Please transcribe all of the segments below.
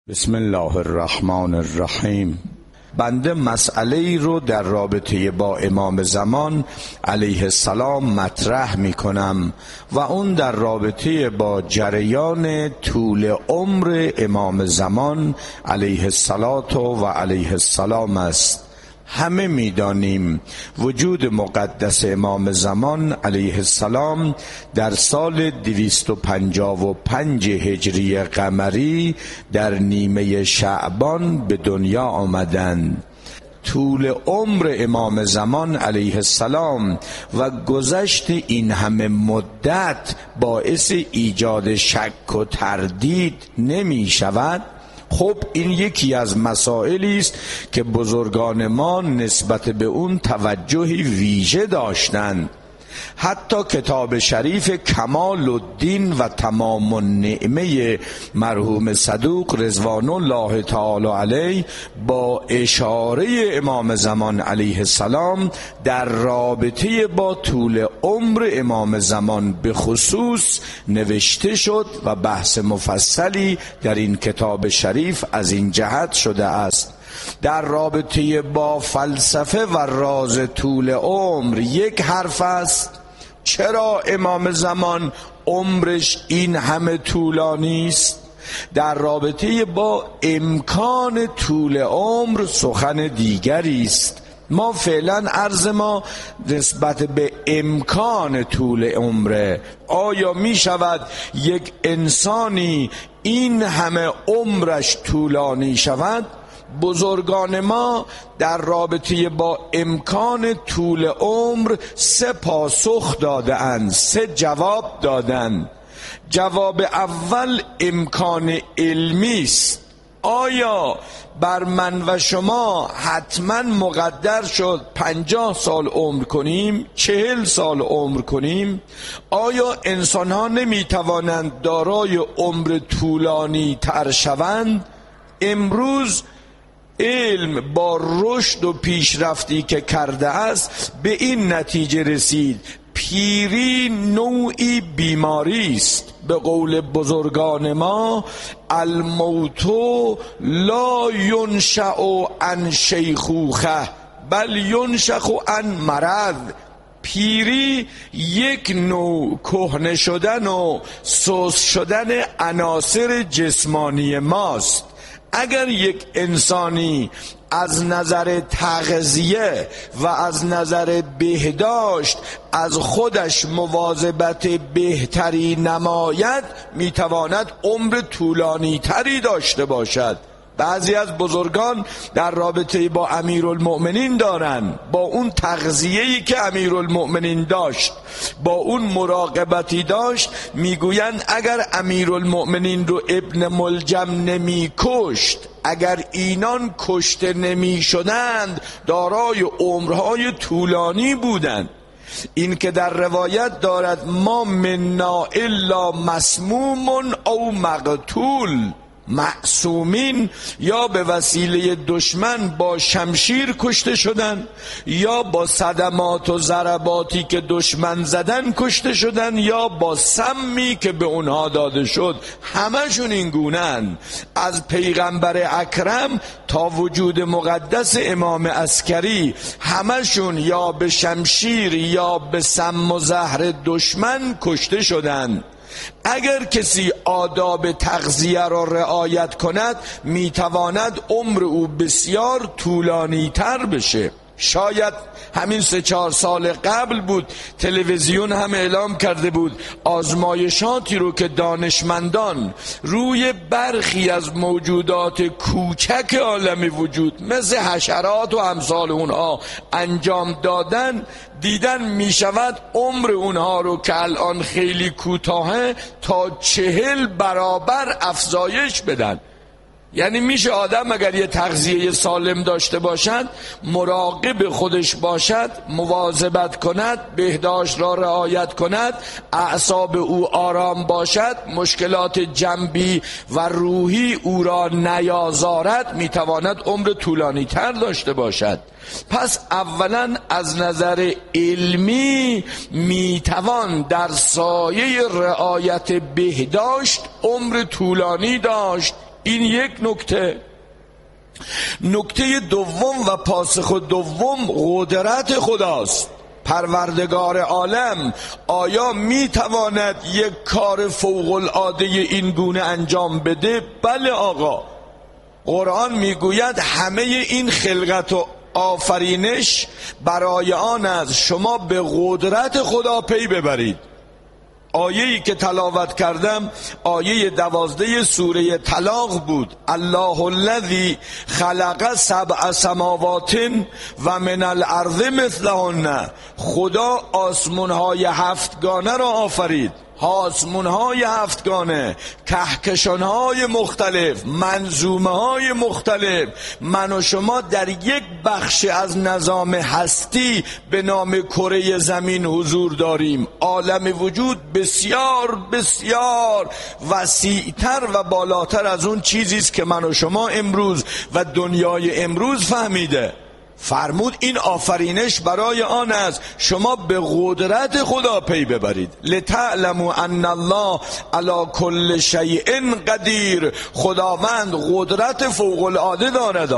بسم الله الرحمن الرحیم. بنده مسئله ای رو در رابطه با امام زمان علیه السلام مطرح می کنم و اون در رابطه با جریان طول عمر امام زمان علیه الصلاة و علیه السلام است. همه میدانیم وجود مقدس امام زمان علیه السلام در سال 255 هجری قمری در نیمه شعبان به دنیا آمدند. طول عمر امام زمان علیه السلام و گذشت این همه مدت باعث ایجاد شک و تردید نمی شود؟ خب این یکی از مسائلی است که بزرگان ما نسبت به اون توجهی ویژه داشتند. حتی کتاب شریف کمال الدین و تمام النعمه مرحوم صدوق رضوان الله تعالی علیه با اشاره امام زمان علیه السلام در رابطه با طول عمر امام زمان به خصوص نوشته شد و بحث مفصلی در این کتاب شریف از این جهت شده است. در رابطه با فلسفه و راز طول عمر یک حرف است: چرا امام زمان عمرش این همه طولانی است؟ در رابطه با امکان طول عمر سخن دیگری است. ما فعلا عرض ما نسبت به امکان طول عمره. آیا می شود یک انسانی این همه عمرش طولانی شود؟ بزرگان ما در رابطه با امکان طول عمر سه پاسخ دادند، سه جواب دادند. جواب اول امکان علمی است. آیا بر من و شما حتما مقدر شد 50 سال عمر کنیم، 40 سال عمر کنیم؟ آیا انسان ها نمی توانند دارای عمر طولانی تر شوند؟ امروز علم با رشد و پیشرفتی که کرده است به این نتیجه رسید پیری نوعی بیماری است. به قول بزرگان ما الموت لا ینشأ عن شیخوخه بل ینشأ عن مرض. پیری یک نوع کهنه شدن و سست شدن عناصر جسمانی ماست. اگر یک انسانی از نظر تغذیه و از نظر بهداشت از خودش مواظبت بهتری نماید میتواند عمر طولانی تری داشته باشد. بعضی از بزرگان در رابطه با امیرالمؤمنین دارن، با اون تغذیه‌ای که امیرالمؤمنین داشت، با اون مراقبتی داشت، میگویند اگر امیرالمؤمنین رو ابن ملجم نمی کشت، اگر اینان کشته نمی شدند دارای عمرهای طولانی بودند. این که در روایت دارد ما منا الا مسموم او مقتول، معصومین یا به وسیله دشمن با شمشیر کشته شدن یا با صدمات و ضرباتی که دشمن زدن کشته شدن یا با سمی که به اونها داده شد. همشون این گونه‌اند، از پیغمبر اکرم تا وجود مقدس امام عسکری، همشون یا به شمشیر یا به سم و زهر دشمن کشته شدند. اگر کسی آداب تغذیه را رعایت کند میتواند عمر او بسیار طولانی تر بشه. شاید همین 3-4 سال قبل بود تلویزیون هم اعلام کرده بود آزمایشاتی رو که دانشمندان روی برخی از موجودات کوچک عالم وجود مثل حشرات و امثال اونها انجام دادن، دیدن می شود عمر اونها رو که الان خیلی کوتاهه تا 40 برابر افزایش بدن. یعنی میشه آدم اگر یه تغذیه سالم داشته باشد، مراقب خودش باشد، مواظبت کند، بهداشت را رعایت کند، اعصاب او آرام باشد، مشکلات جنبی و روحی او را نیازارد، میتواند عمر طولانی تر داشته باشد. پس اولا از نظر علمی میتوان در سایه رعایت بهداشت عمر طولانی داشت. این یک نکته. نکته دوم و پاسخ دوم قدرت خداست. پروردگار عالم آیا میتواند یک کار فوق العاده این گونه انجام بده؟ بله آقا. قرآن میگوید همه این خلقت و آفرینش برای آن است شما به قدرت خدا پی ببرید. آیه‌ای که تلاوت کردم آیه 12 سوره طلاق بود. الله الذی خلق 7 سماوات و من الارض مثلهن. خدا آسمان‌های 7گانه را آفرید. آسمان‌های 7گانه، کهکشان‌های مختلف، منظومه‌های مختلف. من و شما در یک بخش از نظام هستی به نام کره زمین حضور داریم. عالم وجود بسیار بسیار وسیع‌تر و بالاتر از اون چیزی است که من و شما امروز و دنیای امروز فهمیده. فرمود این آفرینش برای آن است شما به قدرت خدا پی ببرید. لتعلموا ان الله علی کل شیء قدیر. خداوند قدرت فوق العاده دارد.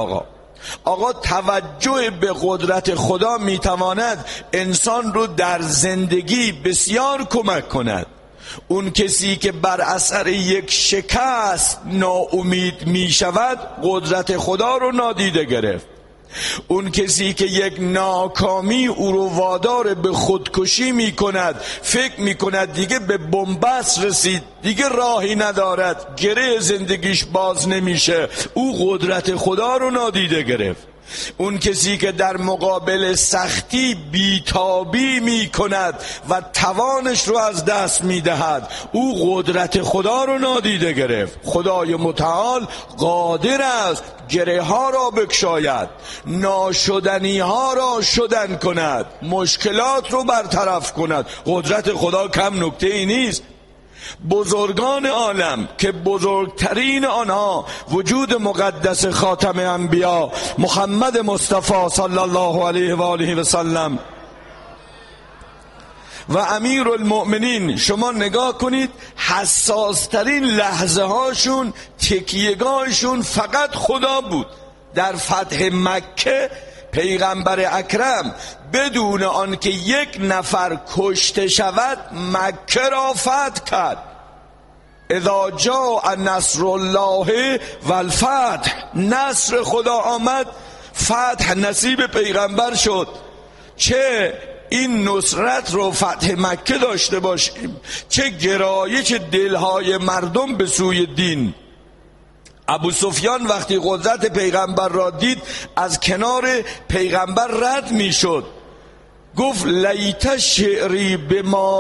آقا توجه به قدرت خدا میتواند انسان رو در زندگی بسیار کمک کند. اون کسی که بر اثر یک شکست ناامید میشود قدرت خدا رو نادیده گرفت. اون کسی که یک ناکامی او رو وادار به خودکشی می کند، فکر می کند دیگه به بنبست رسید، دیگه راهی ندارد، گره زندگیش باز نمیشه، او قدرت خدا رو نادیده گرفت. اون کسی که در مقابل سختی بیتابی می کند و توانش رو از دست می دهد، او قدرت خدا رو نادیده گرفت. خدای متعال قادر است گره ها را بکشاید، ناشدنی ها را شدن کند، مشکلات رو برطرف کند. قدرت خدا کم نکته ای نیست. بزرگان عالم که بزرگترین آنها وجود مقدس خاتم انبیا محمد مصطفی صلی الله علیه و آله و سلم و امیر المؤمنین، شما نگاه کنید حساس ترین لحظه هاشون تکیهگاهشون فقط خدا بود. در فتح مکه پیغمبر اکرم بدون آنکه یک نفر کشته شود مکه را فتح کرد. اذا جاء نصر الله و الفتح، نصر خدا آمد، فتح نصیب پیغمبر شد. چه این نصرت رو فتح مکه داشته باشیم، چه گرایش دلهای مردم به سوی دین. ابو سفیان وقتی قدرت پیغمبر را دید از کنار پیغمبر رد می شد، گفت لیت شعری به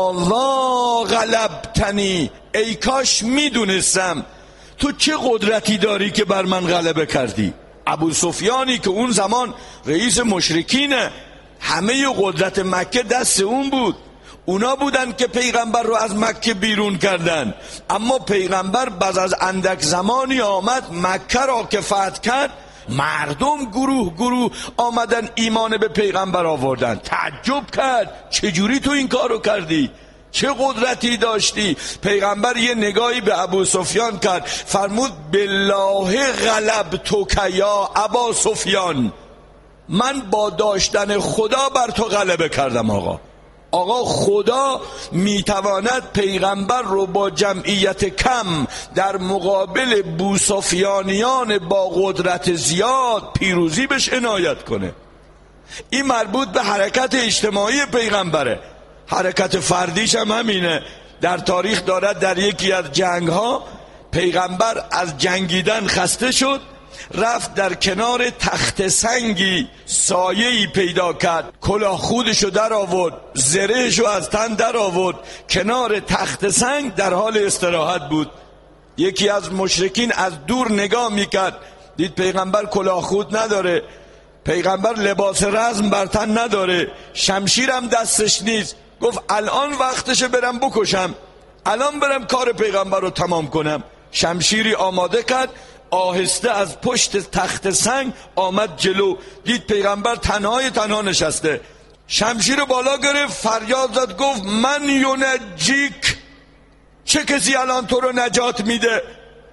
ماذا غلبتنی، ای کاش می دونستم تو چه قدرتی داری که بر من غلبه کردی. ابو سفیانی که اون زمان رئیس مشرکینه، همه قدرت مکه دست اون بود، اونا بودن که پیغمبر رو از مکه بیرون کردن. اما پیغمبر بعد از اندک زمانی آمد مکه را که فتح کرد، مردم گروه گروه آمدن ایمان به پیغمبر آوردن. تعجب کرد چجوری تو این کارو کردی؟ چه قدرتی داشتی؟ پیغمبر یه نگاهی به ابو سفیان کرد، فرمود بالله غلبتک یا ابا سفیان، من با داشتن خدا بر تو غلبه کردم. آقا خدا میتواند پیغمبر رو با جمعیت کم در مقابل بوسفیانیان با قدرت زیاد پیروزی بهش عنایت کنه. این مربوط به حرکت اجتماعی پیغمبره. حرکت فردیش هم همینه. در تاریخ دارد در یکی از جنگ ها پیغمبر از جنگیدن خسته شد، رفت در کنار تخت سنگی سایه‌ای پیدا کرد، کلاه خودشو در آورد، زرهشو از تن در آورد، کنار تخت سنگ در حال استراحت بود. یکی از مشرکین از دور نگاه میکرد، دید پیغمبر کلاه خود نداره، پیغمبر لباس رزم بر تن نداره، شمشیرم دستش نیست. گفت الان وقتشه برم بکشم، الان برم کار پیغمبر رو تمام کنم. شمشیری آماده کرد، آهسته از پشت تخت سنگ آمد جلو، دید پیغمبر تنها نشسته، شمشیر بالا گرفت، فریاد زد، گفت من ینجیک، چه کسی الان تو رو نجات میده؟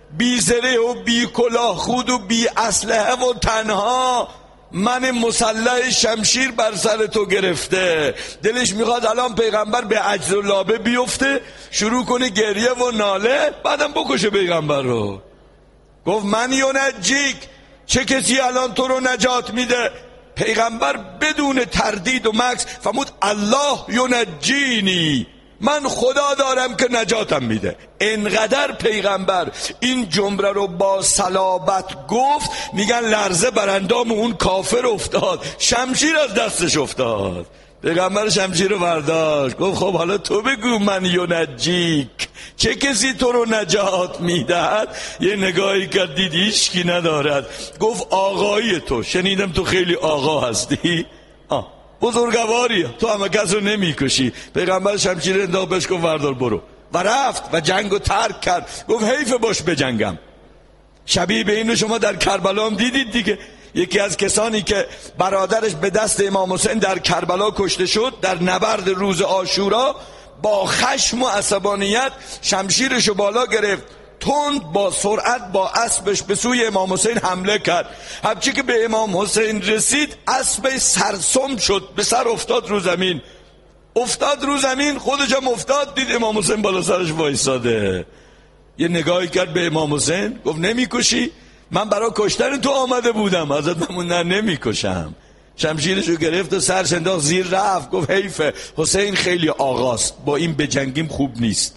بی زره و بی کلاه خود و بی اسلحه و تنها، من مسلح شمشیر بر سر تو گرفته. دلش میخواد الان پیغمبر به عجز و لابه بیفته، شروع کنه گریه و ناله، بعدم بکشه پیغمبر رو. گفت من ینجیک، چه کسی الان تو رو نجات میده؟ پیغمبر بدون تردید و مکث فرمود الله ینجینی، من خدا دارم که نجاتم میده. انقدر پیغمبر این جمله رو با صلابت گفت، میگن لرزه بر اندام اون کافر افتاد، شمشیر از دستش افتاد. پیغمبر شمشیر رو برداشت، گفت خب حالا تو بگو من ینجیک، چه کسی تو رو نجات میدهد؟ یه نگاهی کرد دید هیچکی ندارد، گفت آقایی تو، شنیدم تو خیلی آقا هستی، بزرگواری، تو همه کس رو نمی کشی. پیغمبر شمشیر انداخت بهش گفت وردار برو، و رفت و جنگ رو ترک کرد. گفت حیف باش بجنگم. شبیه به اینو شما در کربلا هم دیدید دیگه. یکی از کسانی که برادرش به دست امام حسین در کربلا کشته شد، در نبرد روز عاشورا با خشم و عصبانیت شمشیرش رو بالا گرفت، تند با سرعت با اسبش به سوی امام حسین حمله کرد. همچی که به امام حسین رسید، اسب سرسم شد، به سر افتاد رو زمین. افتاد رو زمین، خودش هم افتاد، دید امام حسین بالا سرش وایساده. یه نگاهی کرد به امام حسین، گفت نمیکشی؟ من برای کشتن تو آمده بودم. حضرت ممنون نه نمیکشم. شمشیرشو گرفت و سرش انداخت زیر، رفت. گفت حیفه، حسین خیلی آقاست، با این بجنگیم خوب نیست.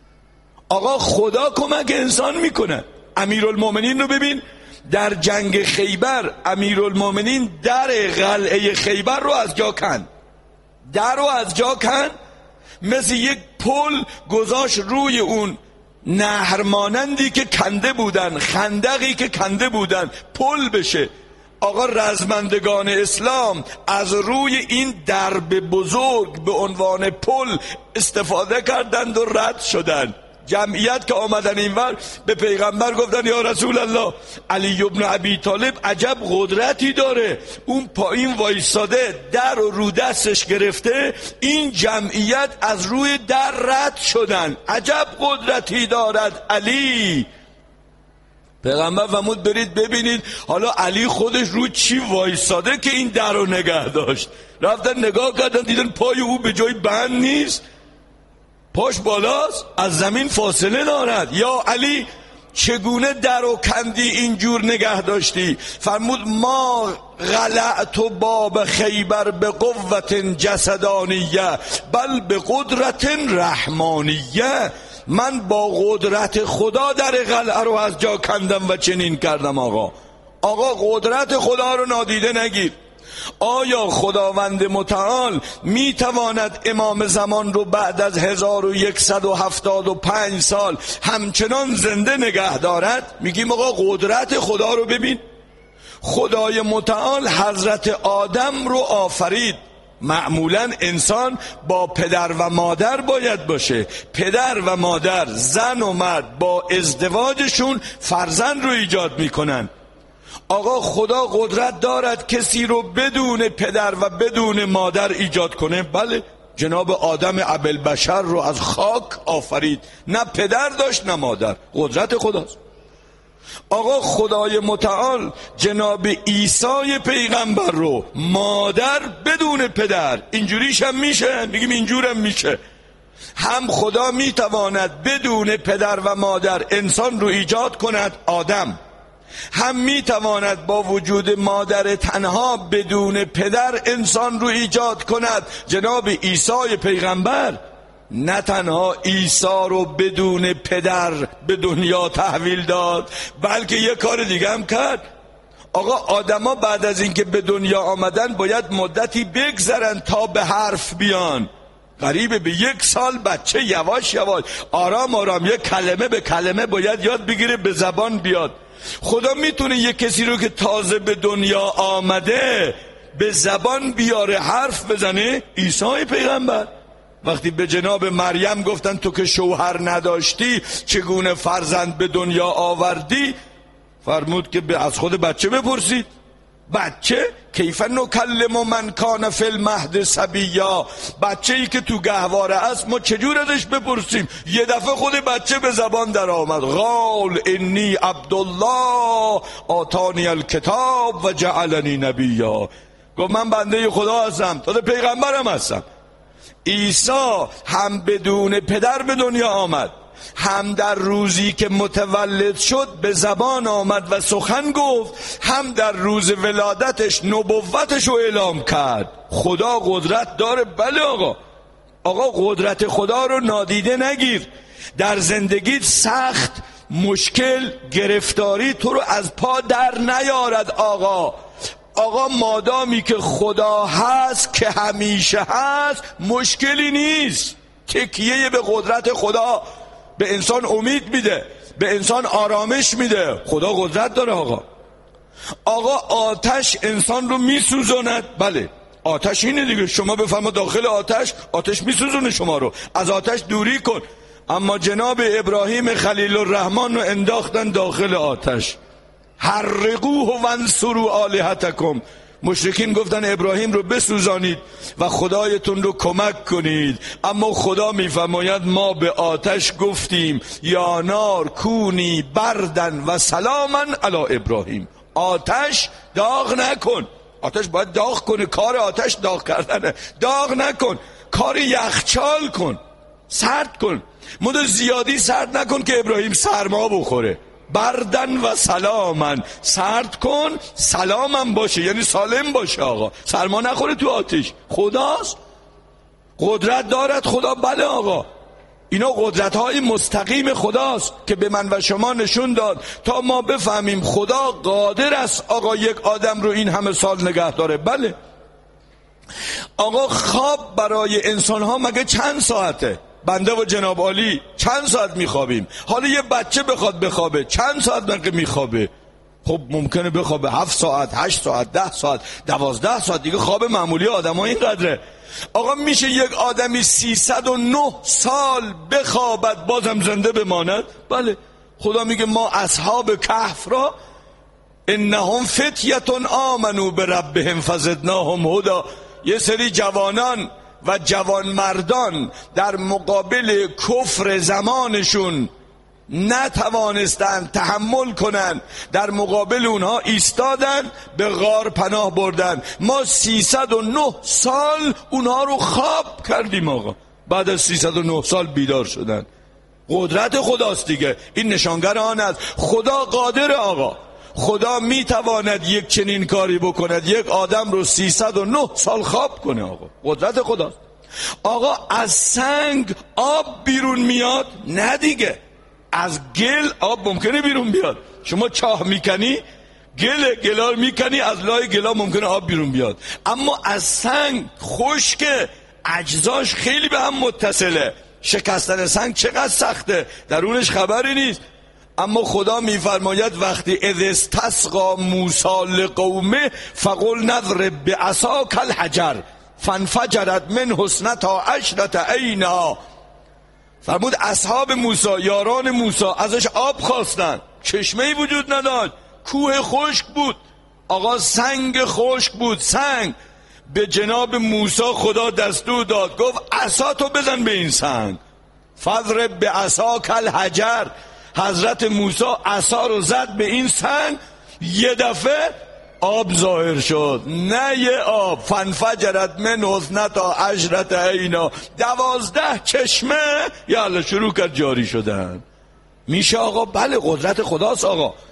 آقا خدا کمک انسان میکنه. امیرالمومنین رو ببین، در جنگ خیبر امیرالمومنین در قلعه خیبر رو از جا کند، در رو از جا کند، مثل یک پل گذاشت روی اون نهر مانندی که کنده بودن، خندقی که کنده بودن، پل بشه. آقا رزمندگان اسلام از روی این درب بزرگ به عنوان پل استفاده کردند و رد شدند. جمعیت که آمدن اینور به پیغمبر گفتن یا رسول الله، علی ابن ابی طالب عجب قدرتی داره، اون پایین وایساده، در رو دستش گرفته، این جمعیت از روی در رد شدن، عجب قدرتی دارد علی. پیغمبر فرمود برید ببینید حالا علی خودش رو چی وایساده که این در رو نگه داشت. رفتن نگاه کردن، دیدن پای او به جای بند نیست، پاش بالاست، از زمین فاصله دارد. یا علی چگونه در و کندی اینجور نگه داشتی؟ فرمود ما غلعت باب خیبر به قوت جسدانیه بل به قدرت رحمانیه. من با قدرت خدا در قلعه رو از جا کندم و چنین کردم. آقا قدرت خدا رو نادیده نگیر. آیا خداوند متعال میتواند امام زمان رو بعد از 1175 سال همچنان زنده نگه دارد؟ میگیم آقا قدرت خدا رو ببین. خدای متعال حضرت آدم رو آفرید. معمولا انسان با پدر و مادر باید باشه. پدر و مادر، زن و مرد با ازدواجشون فرزند رو ایجاد میکنن. آقا خدا قدرت دارد کسی رو بدون پدر و بدون مادر ایجاد کنه؟ بله، جناب آدم ابوالبشر رو از خاک آفرید، نه پدر داشت نه مادر، قدرت خداست. آقا خدای متعال جناب عیسی پیغمبر رو مادر بدون پدر، اینجوریش هم میشه، میگیم اینجورم میشه. هم خدا میتواند بدون پدر و مادر انسان رو ایجاد کند، آدم، هم میتواند با وجود مادر تنها بدون پدر انسان رو ایجاد کند، جناب عیسی پیغمبر. نه تنها عیسی رو بدون پدر به دنیا تحویل داد، بلکه یه کار دیگه هم کرد. آقا آدما بعد از اینکه به دنیا آمدن باید مدتی بگذرن تا به حرف بیان. قریب به 1 سال بچه یواش یواش آرام آرام یک کلمه به کلمه باید یاد بگیره، به زبان بیاد. خدا میتونه یک کسی رو که تازه به دنیا آمده به زبان بیاره، حرف بزنه. عیسی پیغمبر وقتی به جناب مریم گفتن تو که شوهر نداشتی چگونه فرزند به دنیا آوردی، فرمود که از خود بچه بپرسید. بچه کیف نکلم من کان فی المهد صبیا، بچه ای که تو گهواره است ما چجور ازش بپرسیم؟ یه دفعه خود بچه به زبان در آمد، قال انی عبدالله آتانی الکتاب و جعلنی نبیا، گفت من بنده خدا هستم، تازه پیغمبرم هستم. عیسی هم بدون پدر به دنیا آمد، هم در روزی که متولد شد به زبان آمد و سخن گفت، هم در روز ولادتش نبوتش رو اعلام کرد. خدا قدرت داره، بله آقا قدرت خدا رو نادیده نگیر. در زندگیت سخت، مشکل، گرفتاری تو رو از پا در نیارد آقا مادامی که خدا هست که همیشه هست مشکلی نیست. تکیه به قدرت خدا به انسان امید میده، به انسان آرامش میده. خدا قدرت داره آقا آتش انسان رو میسوزاند، بله آتش اینه دیگه، شما بفرما داخل آتش میسوزونه شما رو، از آتش دوری کن. اما جناب ابراهیم خلیل الرحمن رو انداختن داخل آتش، حرقوه وانصروا آلهتکم. مشرکین گفتن ابراهیم رو بسوزانید و خدایتون رو کمک کنید، اما خدا میفرماید ما به آتش گفتیم یا نار کونی بردن و سلاما علی ابراهیم. آتش داغ نکن، آتش باید داغ کنه، کار آتش داغ کردنه، داغ نکن، کار یخچال کن، سرد کن، مدت زیادی سرد نکن که ابراهیم سرما بخوره. بردن و سلامن، سرد کن سلامن باشه، یعنی سالم باشه آقا، سرما نخوره تو آتش. خداست، قدرت دارد خدا، بله آقا اینا قدرت های مستقیم خداست که به من و شما نشون داد تا ما بفهمیم خدا قادر است آقا یک آدم رو این همه سال نگه داره. بله آقا خواب برای انسان ها مگه چند ساعته؟ بنده و جناب عالی چند ساعت میخوابیم؟ حالا یه بچه بخواد بخوابه چند ساعت مگه میخوابه؟ خب ممکنه بخوابه 7 ساعت، 8 ساعت، 10 ساعت، 12 ساعت، دیگه خواب معمولی آدم ها اینقدره. آقا میشه یک آدمی 309 سال بخوابد بازم زنده بماند؟ بله خدا میگه ما اصحاب کهف را انهم فتیه آمنوا بربهم فزدناهم هدی، یه سری جوانان و جوان مردان در مقابل کفر زمانشون نتوانستند تحمل کنند، در مقابل اونها ایستادن، به غار پناه بردن. ما 309 سال اونها رو خواب کردیم آقا، بعد از 309 سال بیدار شدن. قدرت خداست دیگه، این نشانگر آن است خدا قادر آقا، خدا میتواند یک چنین کاری بکند، یک آدم رو 309 سال خواب کنه آقا، قدرت خداست. آقا از سنگ آب بیرون میاد؟ نه دیگه، از گل آب ممکنه بیرون بیاد. شما چاه میکنی، گلا میکنی، از لای گلا ممکنه آب بیرون بیاد، اما از سنگ خشکه، اجزاش خیلی به هم متصله، شکستن سنگ چقدر سخته، درونش خبری نیست. اما خدا میفرماید وقتی اذ استسقی موسی لقومه فقل نضرب بعصاک الحجر فانفجرت منه 12 عینا. فرمود اصحاب موسی، یاران موسی ازش آب خواستن، چشمه‌ای وجود نداشت، کوه خشک بود آقا، سنگ خشک بود. سنگ به جناب موسی خدا دستور داد، گفت عصاتو بزن به این سنگ، فضرب بعصاک الحجر. حضرت موسی عصا رو زد به این سنگ، یه دفعه آب ظاهر شد، نه یه آب، فانفجرت منه 12 عینا، 12 چشمه یالا شروع کرد جاری شدن. میشه آقا؟ بله قدرت خداست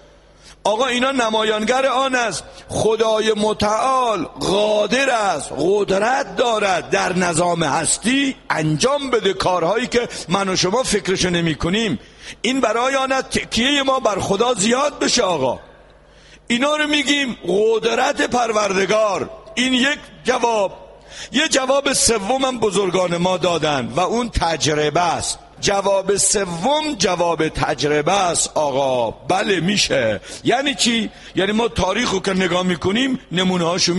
آقا اینا نمایانگر آن است خدای متعال قادر است، قدرت دارد در نظام هستی انجام بده کارهایی که من و شما فکرشو نمی کنیم. این برای آن است تکیه ما بر خدا زیاد بشه آقا. اینا رو میگیم قدرت پروردگار. این یک جواب. یه جواب سوم هم بزرگان ما دادن و اون تجربه است. جواب سوم جواب تجربه است آقا. بله میشه. یعنی چی؟ یعنی ما تاریخ رو که نگاه میکنیم نمونه هاشو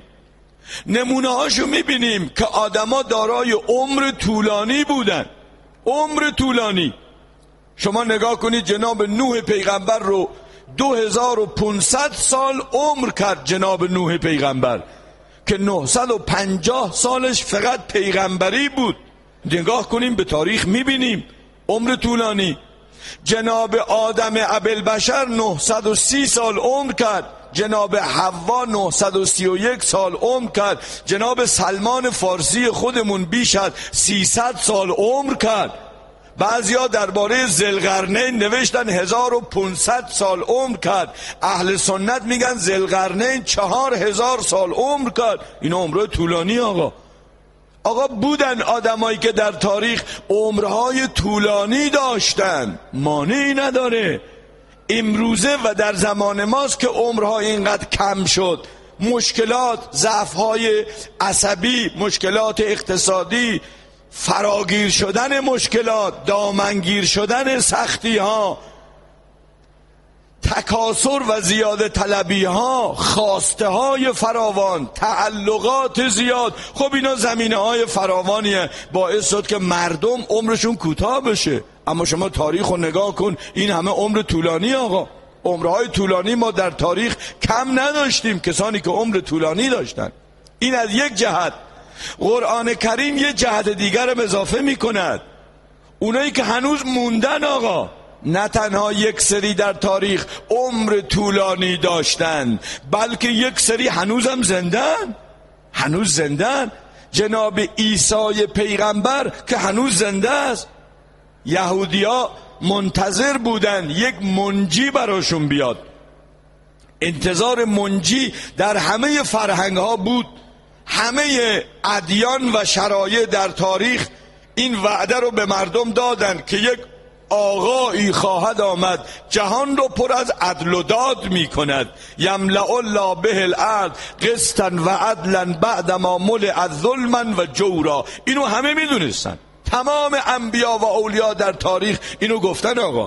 میبینیم که آدما دارای عمر طولانی بودن. عمر طولانی. شما نگاه کنید جناب نوح پیغمبر رو 2500 سال عمر کرد جناب نوح پیغمبر که 950 سالش فقط پیغمبری بود. نگاه کنیم به تاریخ میبینیم عمر طولانی. جناب آدم ابوالبشر 930 سال عمر کرد، جناب حوا 931 سال عمر کرد، جناب سلمان فارسی خودمون بیش از 300 سال عمر کرد. بعضیا درباره ذوالقرنین نوشتن 1500 سال عمر کرد. اهل سنت میگن ذوالقرنین 4000 سال عمر کرد. این عمر طولانی آقا بودن آدمایی که در تاریخ عمرهای طولانی داشتن، مانعی نداره. امروزه و در زمان ماست که عمرها اینقدر کم شد. مشکلات، ضعف‌های عصبی، مشکلات اقتصادی، فراگیر شدن مشکلات، دامنگیر شدن سختی ها، تکاسر و زیاده طلبی ها، خواسته های فراوان، تعلقات زیاد. خب اینا زمینه های فراوانیه باعث شد که مردم عمرشون کوتاه بشه. اما شما تاریخ رو نگاه کن، این همه عمر طولانی آقا. عمرهای طولانی ما در تاریخ کم نداشتیم، کسانی که عمر طولانی داشتن. این از یک جهت. قرآن کریم یه جهت دیگر هم اضافه می کند. اونایی که هنوز موندن آقا، نه تنها یک سری در تاریخ عمر طولانی داشتن، بلکه یک سری هنوزم زندن. جناب عیسی پیغمبر که هنوز زنده است. یهودیا منتظر بودن یک منجی براشون بیاد. انتظار منجی در همه فرهنگ ها بود. همه ادیان و شرایع در تاریخ این وعده رو به مردم دادن که یک آقایی خواهد آمد جهان رو پر از عدل و داد می کند. یملأ الله به الارض قسطا و عدلا بعد ما ملئت ظلما و جورا. اینو همه می دونستن، تمام انبیا و اولیا در تاریخ اینو گفتن آقا.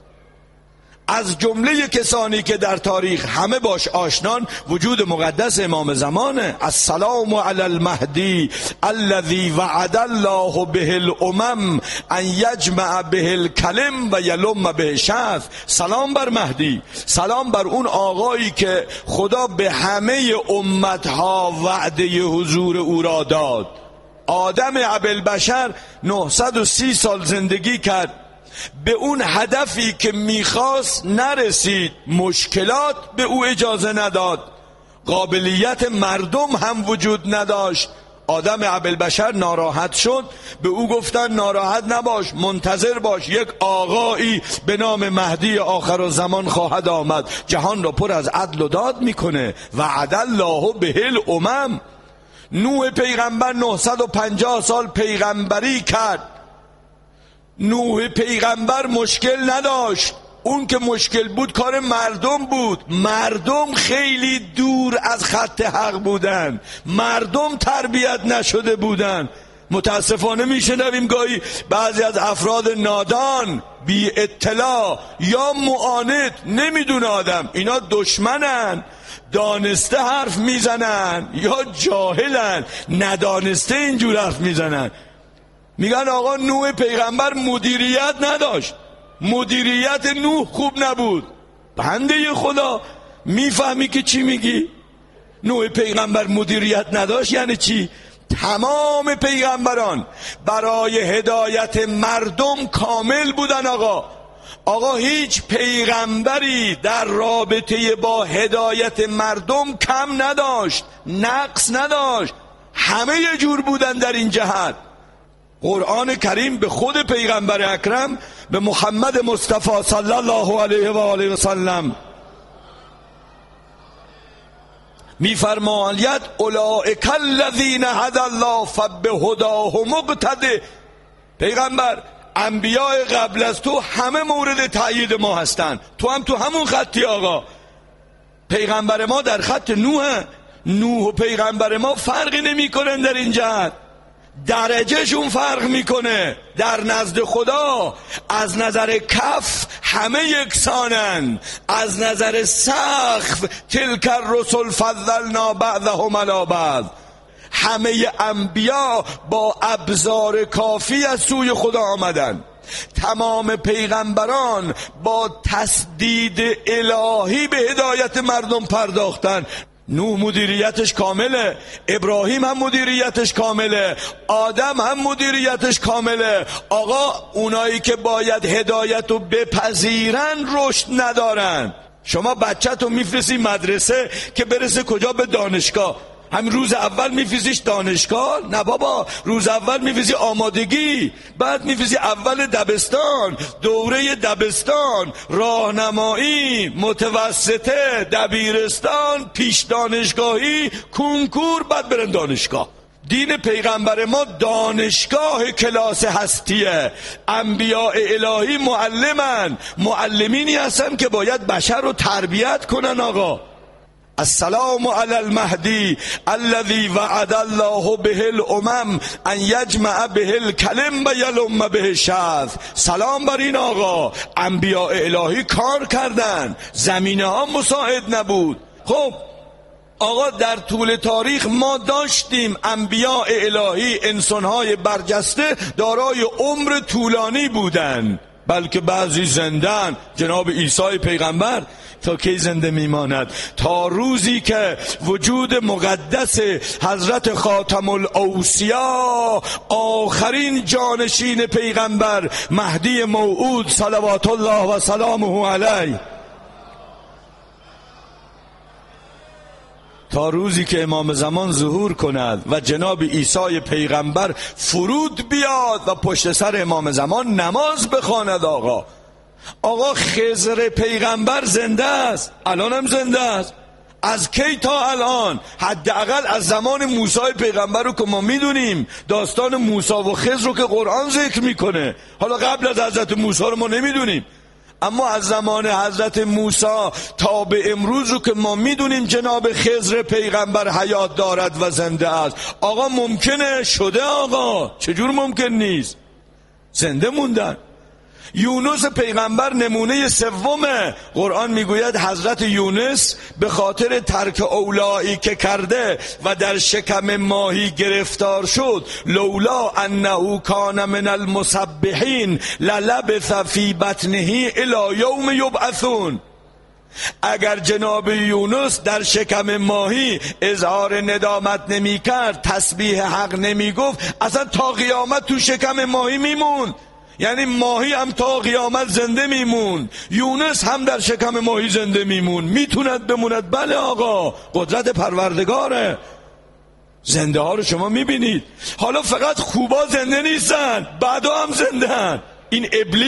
از جمله کسانی که در تاریخ همه باش آشنان وجود مقدس امام زمانه. السلام علی المهدی الذی وعد الله به الامم ان یجمع به الکلم و یلم به شف. سلام بر مهدی، سلام بر اون آقایی که خدا به همه امتها وعده حضور او را داد. آدم ابوالبشر 930 سال زندگی کرد، به اون هدفی که میخواست نرسید. مشکلات به او اجازه نداد، قابلیت مردم هم وجود نداشت. آدم ابوالبشر ناراحت شد، به او گفتن ناراحت نباش، منتظر باش، یک آقایی به نام مهدی آخرالزمان خواهد آمد، جهان را پر از عدل و داد میکنه. وعد الله به الامم. نوح پیغمبر 950 سال پیغمبری کرد. نوح پیغمبر مشکل نداشت. اون که مشکل بود کار مردم بود. مردم خیلی دور از خط حق بودن، مردم تربیت نشده بودن. متاسفانه میشنویم گاهی بعضی از افراد نادان، بی اطلاع یا معاند، نمیدونه آدم اینا دشمنن، دانسته حرف میزنن یا جاهلن، ندانسته اینجور حرف میزنن. میگن آقا نوح پیغمبر مدیریت نداشت، مدیریت نوح خوب نبود. بنده خدا میفهمی که چی میگی؟ نوح پیغمبر مدیریت نداشت یعنی چی؟ تمام پیغمبران برای هدایت مردم کامل بودن آقا هیچ پیغمبری در رابطه با هدایت مردم کم نداشت، نقص نداشت، همه یه جور بودن در این جهت. قرآن کریم به خود پیغمبر اکرم، به محمد مصطفی صلی الله علیه و آله و سلم میفرماید اولئک الذین هدی الله فبهداه مقتده. پیغمبر انبیاء قبل از تو همه مورد تأیید ما هستن، تو هم تو همون خطی آقا. پیغمبر ما در خط نوح و پیغمبر ما فرقی نمی کنن در این جهت. درجهشون فرق میکنه در نزد خدا. از نظر کف همه یکسانن، از نظر سقف تلک الرسل فضلنا بعضهم علی بعض. همه انبیا با ابزار کافی از سوی خدا آمدن، تمام پیغمبران با تسدید الهی به هدایت مردم پرداختن. نوح مدیریتش کامله، ابراهیم هم مدیریتش کامله، آدم هم مدیریتش کامله. آقا اونایی که باید هدایت رو بپذیرن رشد ندارن. شما بچه‌تو میفرستی مدرسه که برسه کجا؟ به دانشگاه. همین روز اول میفرستیش دانشگاه؟ نه بابا، روز اول میفرستی آمادگی، بعد میفرستی اول دبستان، دوره دبستان، راهنمایی، متوسطه، دبیرستان، پیش دانشگاهی، کنکور، بعد برن دانشگاه. دین پیغمبر ما دانشگاه کلاس هستیه. انبیاء الهی معلمن، معلمینی هستن که باید بشر رو تربیت کنن. آقا السلام علی المهدی الذی وعد الله به الامم ان یجمع به الکلم و یلم به الشذ. سلام بر این آقا. انبیاء الهی کار کردن، زمینه ها مساعد نبود. خب آقا در طول تاریخ ما داشتیم انبیاء الهی، انسانهای برجسته، دارای عمر طولانی بودن، بلکه بعضی زندن. جناب عیسی پیغمبر تا کی زنده میماند؟ تا روزی که وجود مقدس حضرت خاتم الاوصیا، آخرین جانشین پیغمبر، مهدی موعود صلوات الله و سلامه علیه، تا روزی که امام زمان ظهور کند و جناب عیسی پیغمبر فرود بیاد و پشت سر امام زمان نماز بخواند. آقا خضر پیغمبر زنده است، الان هم زنده است. از کی تا الان؟ حداقل از زمان موسی پیغمبر رو که ما میدونیم، داستان موسی و خضر رو که قرآن ذکر میکنه. حالا قبل از حضرت موسی رو ما نمیدونیم، اما از زمان حضرت موسی تا به امروز رو که ما میدونیم جناب خضر پیغمبر حیات دارد و زنده است. آقا ممکنه؟ شده. آقا چجور ممکن نیست؟ زنده موندن. یونس پیغمبر نمونه سومه. قرآن میگوید حضرت یونس به خاطر ترک اولایی که کرده و در شکم ماهی گرفتار شد، لولا انه کان من المسبحین للبث فی بطنه الی یوم یبعثون. اگر جناب یونس در شکم ماهی اظهار ندامت نمی کرد، تسبیح حق نمی گفت، اصلا تا قیامت تو شکم ماهی میموند. یعنی ماهی هم تا قیامت زنده میمون، یونس هم در شکم ماهی زنده میمون. میتوند بموند؟ بله آقا، قدرت پروردگاره. زنده ها رو شما میبینید. حالا فقط خوبا زنده نیستن، بعدا هم زنده هن. این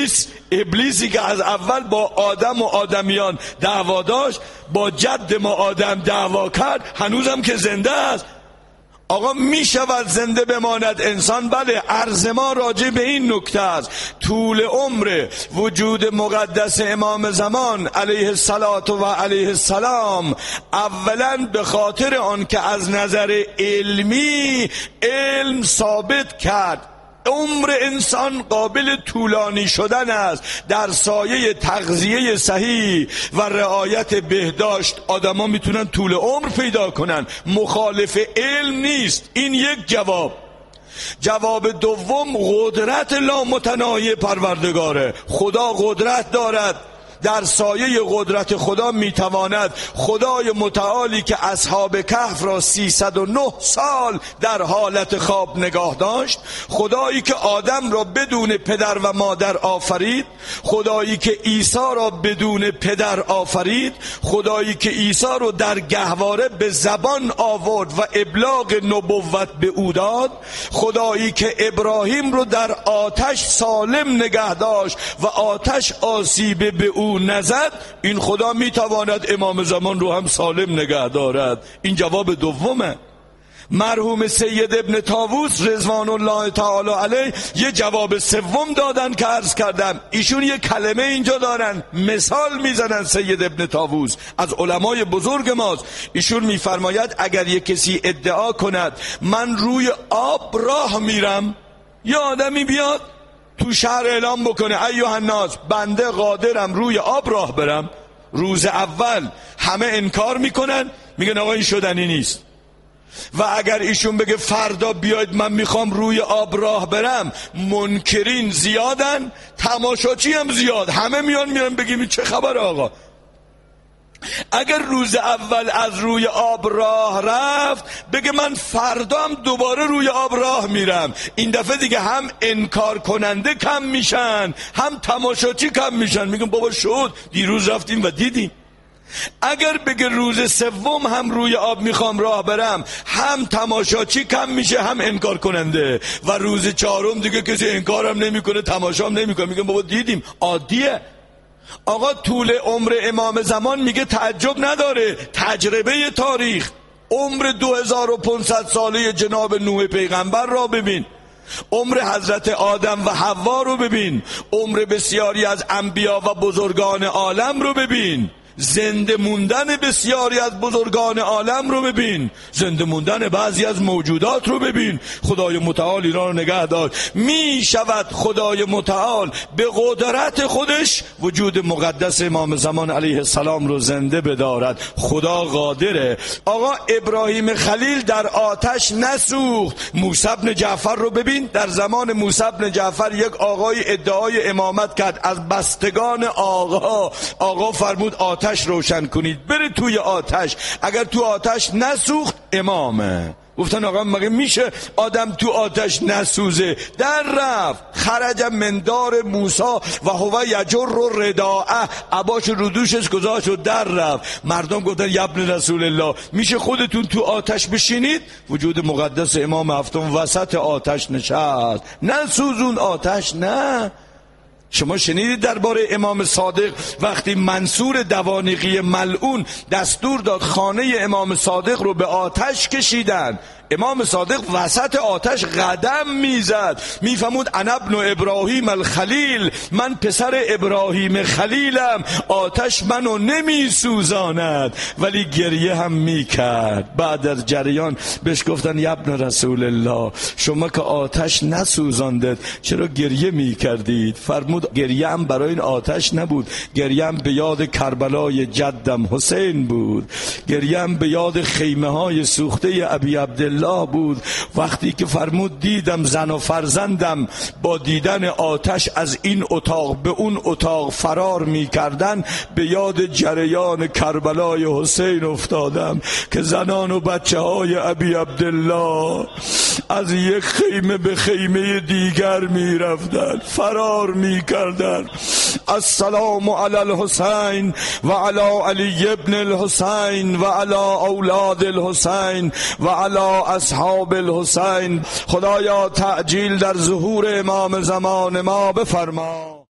ابلیسی که از اول با آدم و آدمیان دعوا داشت، با جد ما آدم دعوا کرد، هنوزم که زنده است. آقا می شود زنده بماند انسان؟ بله. عرض ما راجع به این نکته است. طول عمر وجود مقدس امام زمان علیه الصلاة و علیه السلام، اولا به خاطر آن که از نظر علمی علم ثابت کرد عمر انسان قابل طولانی شدن است. در سایه تغذیه صحیح و رعایت بهداشت آدما میتونن طول عمر پیدا کنن. مخالف علم نیست. این یک جواب. جواب دوم، قدرت لامتناهی پروردگاره. خدا قدرت دارد، در سایه قدرت خدا میتواند خدای متعالی که اصحاب کهف را 309 سال در حالت خواب نگاه داشت، خدایی که آدم را بدون پدر و مادر آفرید، خدایی که عیسی را بدون پدر آفرید، خدایی که عیسی را در گهواره به زبان آورد و ابلاغ نبوت به او داد، خدایی که ابراهیم را در آتش سالم نگه داشت و آتش آسیب به او نزد، این خدا میتواند امام زمان رو هم سالم نگه دارد. این جواب دومه. مرحوم سید ابن طاووس رضوان الله تعالی علیه یه جواب سوم دادن که عرض کردم. ایشون یه کلمه اینجا دارن، مثال میزنن. سید ابن طاووس از علمای بزرگ ماست. ایشون میفرماید اگر یه کسی ادعا کند من روی آب راه میرم، یه آدمی بیاد تو شهر اعلام بکنه ایها الناس بنده قادرم روی آب راه برم، روز اول همه انکار میکنن، میگن آقا این شدنی نیست. و اگر ایشون بگه فردا بیاید من میخوام روی آب راه برم، منکرین زیادن، تماشاچی هم زیاد، همه میان بگیم چه خبر آقا. اگر روز اول از روی آب راه رفت، بگه من فردا هم دوباره روی آب راه میرم، این دفعه دیگه هم انکار کننده کم میشن هم تماشاچی کم میشن، میگم بابا شد دیروز رفتیم و دیدیم. اگر بگه روز سوم هم روی آب میخوام راه برم، هم تماشاچی کم میشه هم انکار کننده، و روز چهارم دیگه کسی انکارم نمیکنه تماشام نمیکنه، میگم بابا دیدیم عادیه. آقا طول عمر امام زمان میگه تعجب نداره، تجربه تاریخ، عمر 2500 ساله جناب نوح پیغمبر را ببین، عمر حضرت آدم و حوا رو ببین، عمر بسیاری از انبیا و بزرگان عالم رو ببین، زنده موندن بسیاری از بزرگان عالم رو ببین، زنده موندن بعضی از موجودات رو ببین. خدای متعال اینا رو نگه داشت. می شود خدای متعال به قدرت خودش وجود مقدس امام زمان علیه السلام رو زنده بدارد. خدا قادره. آقا ابراهیم خلیل در آتش نسوخت. موسی بن جعفر رو ببین، در زمان موسی بن جعفر یک آقای ادعای امامت کرد، از بستگان آقا فرمود آتش روشن کنید، بره توی آتش، اگر تو آتش نسوخت امامه. گفتن آقا مگه میشه آدم تو آتش نسوزه؟ در رفت، خرج من دار موسی و هو یجر رداءه، عباش رو دوشش گذاشت و در رفت. مردم گفتن یا ابن رسول الله میشه خودتون تو آتش بشینید؟ وجود مقدس امام هفتم وسط آتش نشست، نسوزون آتش نه. شما شنیدید درباره امام صادق وقتی منصور دوانیقی ملعون دستور داد خانه امام صادق رو به آتش کشیدن، امام صادق وسط آتش قدم میزد، میفهمود انا ابن ابراهیم الخلیل، من پسر ابراهیم خلیلم، آتش منو نمیسوزاند، ولی گریه هم میکرد. بعد از جریان بهش گفتن یا ابن رسول الله شما که آتش نسوزاندید چرا گریه میکردید؟ فرمود گریه هم برای این آتش نبود، گریه هم به یاد کربلای جدم حسین بود، گریه هم به یاد خیمه های سوخته ابی عبدالله بود. وقتی که فرمود دیدم زن و فرزندم با دیدن آتش از این اتاق به اون اتاق فرار می کردن، به یاد جریان کربلای حسین افتادم که زنان و بچه های ابی عبدالله از یک خیمه به خیمه دیگر می رفتن، فرار می کردن. السلام علی الحسین و علی علی ابن الحسین و علی اولاد الحسین و علی اصحاب الحسین. خدایا تعجیل در ظهور امام زمان ما بفرما.